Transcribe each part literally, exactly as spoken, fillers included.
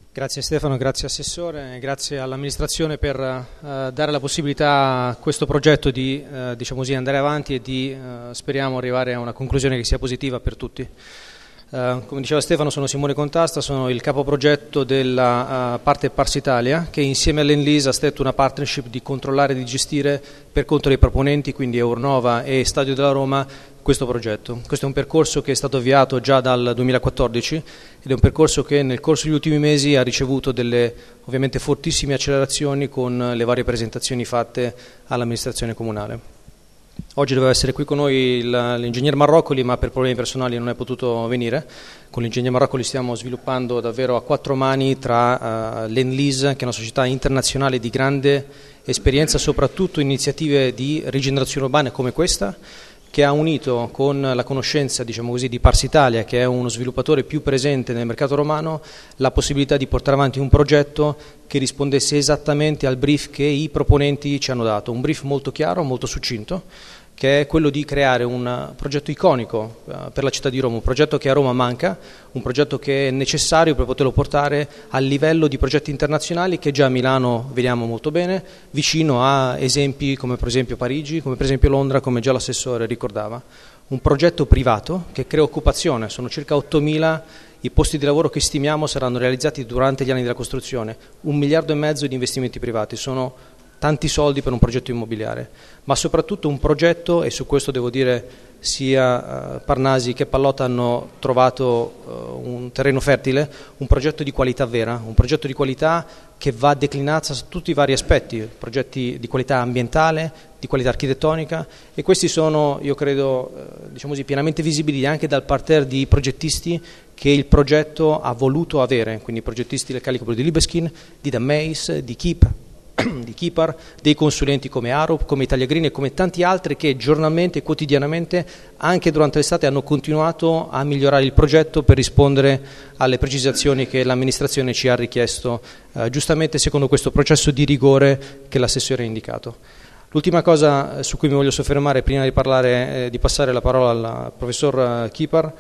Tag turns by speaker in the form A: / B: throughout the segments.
A: Grazie Stefano, grazie Assessore, grazie all'amministrazione per uh, dare la possibilità a questo progetto di uh, diciamo così, andare avanti e di uh, speriamo arrivare a una conclusione che sia positiva per tutti. Uh, come diceva Stefano, sono Simone Contasta, sono il capoprogetto della uh, parte Pars Italia, che insieme all'Enlise ha stretto una partnership di controllare e di gestire per conto dei proponenti, quindi Eurnova e Stadio della Roma, questo progetto. Questo è un percorso che è stato avviato già dal duemilaquattordici ed è un percorso che nel corso degli ultimi mesi ha ricevuto delle ovviamente fortissime accelerazioni con le varie presentazioni fatte all'amministrazione comunale. Oggi doveva essere qui con noi l'ingegner Marroccoli, ma per problemi personali non è potuto venire. Con l'ingegner Marroccoli stiamo sviluppando davvero a quattro mani tra uh, l'Enlise, che è una società internazionale di grande esperienza, soprattutto iniziative di rigenerazione urbana come questa, che ha unito con la conoscenza, diciamo così, di Pars Italia, che è uno sviluppatore più presente nel mercato romano, la possibilità di portare avanti un progetto che rispondesse esattamente al brief che i proponenti ci hanno dato, un brief molto chiaro, molto succinto, che è quello di creare un progetto iconico uh, per la città di Roma, un progetto che a Roma manca, un progetto che è necessario per poterlo portare al livello di progetti internazionali che già a Milano vediamo molto bene, vicino a esempi come per esempio Parigi, come per esempio Londra, come già l'assessore ricordava. Un progetto privato che crea occupazione, sono circa ottomila i posti di lavoro che stimiamo saranno realizzati durante gli anni della costruzione, un miliardo e mezzo di investimenti privati, sono tanti soldi per un progetto immobiliare, ma soprattutto un progetto, e su questo devo dire sia uh, Parnasi che Pallotta hanno trovato uh, un terreno fertile, un progetto di qualità vera, un progetto di qualità che va declinato su tutti i vari aspetti, progetti di qualità ambientale, di qualità architettonica, e questi sono, io credo, uh, diciamo così, pienamente visibili anche dal parterre di progettisti che il progetto ha voluto avere, quindi progettisti del calibro di Libeskind, di Dameis, di Keep, di Kipar, dei consulenti come Arup, come Italia Green e come tanti altri che giornalmente e quotidianamente anche durante l'estate hanno continuato a migliorare il progetto per rispondere alle precisazioni che l'amministrazione ci ha richiesto eh, giustamente secondo questo processo di rigore che l'assessore ha indicato. L'ultima cosa su cui mi voglio soffermare prima di parlare, eh, di passare la parola al professor Kipar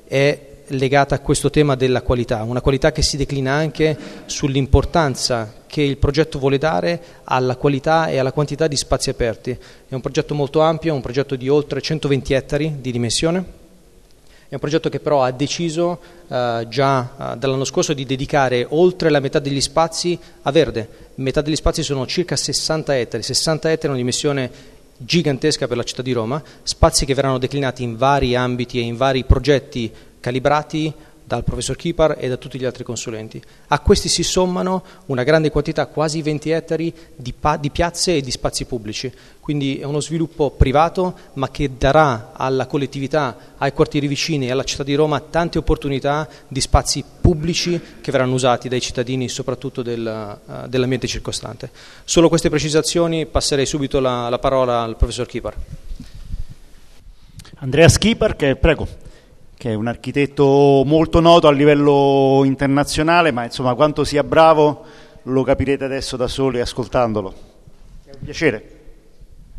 A: è legata a questo tema della qualità, una qualità che si declina anche sull'importanza che il progetto vuole dare alla qualità e alla quantità di spazi aperti. È un progetto molto ampio, un progetto di oltre centoventi ettari di dimensione, è un progetto che però ha deciso eh, già eh, dall'anno scorso di dedicare oltre la metà degli spazi a verde. Metà degli spazi sono circa sessanta ettari, sessanta ettari è una dimensione gigantesca per la città di Roma, spazi che verranno declinati in vari ambiti e in vari progetti calibrati dal professor Kipar e da tutti gli altri consulenti. A questi si sommano una grande quantità, quasi venti ettari, di, pa- di piazze e di spazi pubblici. Quindi è uno sviluppo privato, ma che darà alla collettività, ai quartieri vicini e alla città di Roma tante opportunità di spazi pubblici che verranno usati dai cittadini, soprattutto del, uh, dell'ambiente circostante. Solo queste precisazioni, passerei subito la, la parola al professor Kipar.
B: Andreas Kipar, che prego. Che è un architetto molto noto a livello internazionale, ma insomma quanto sia bravo lo capirete adesso da soli ascoltandolo. È un piacere.